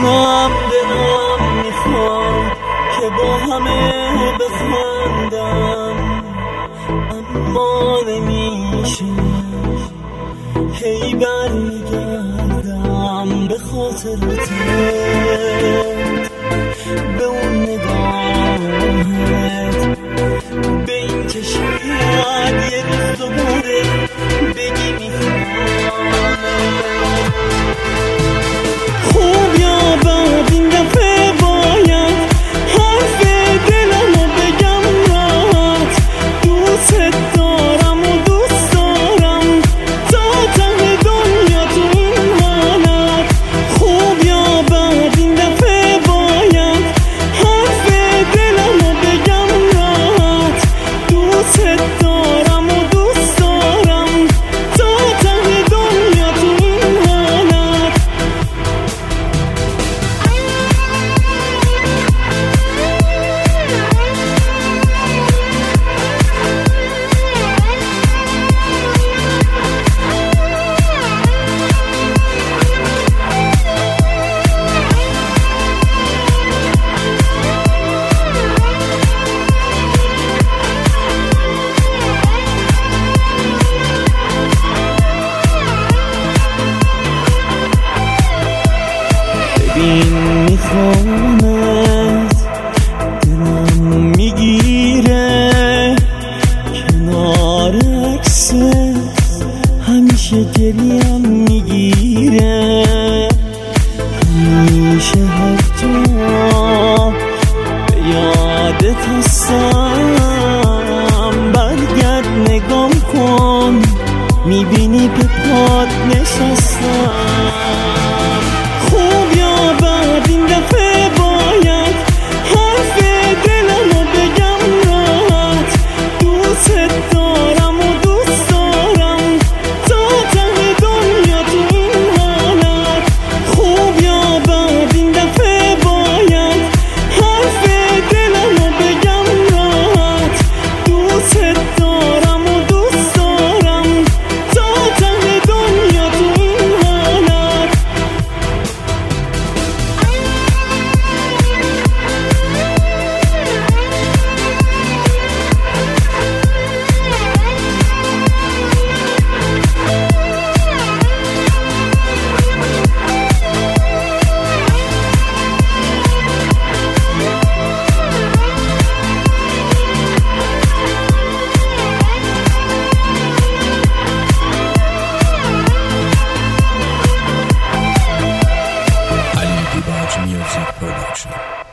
میدونم دلم میخواد که با همه بخندم، اما نمیشه هی برگردم به خاطرت، به اون نگاهت، به این که شاید یه روز دوباره بگی میفهمم. خوب یا بد این دفعه باید حرف دلمو بگم راحت، دوست دارم و دوست دارم تا ته دنیا تو این حالت. خوب یا بد این دفعه باید حرف دلمو بگم راحت، دوست دارم و دوست دارم تا ته دنیا تو این حالت. ببین میخوامت، دلم میگیره کنار عکست، همیشه گریم میگیره، همیشه هر جا به یادت هستم. برگرد نگام کن، میبینی به پات نشستم. خوب یا بد این دفعه باید حرف دلمو بگم راحت، دوست دارم و دوست دارم تا ته دنیا تو این حالت. خوب یا بد این دفعه باید حرف دلمو بگم راحت، دوست دارم و دوست دارم تا ته دنیا تو این حالت. Ali Dibac Music Production.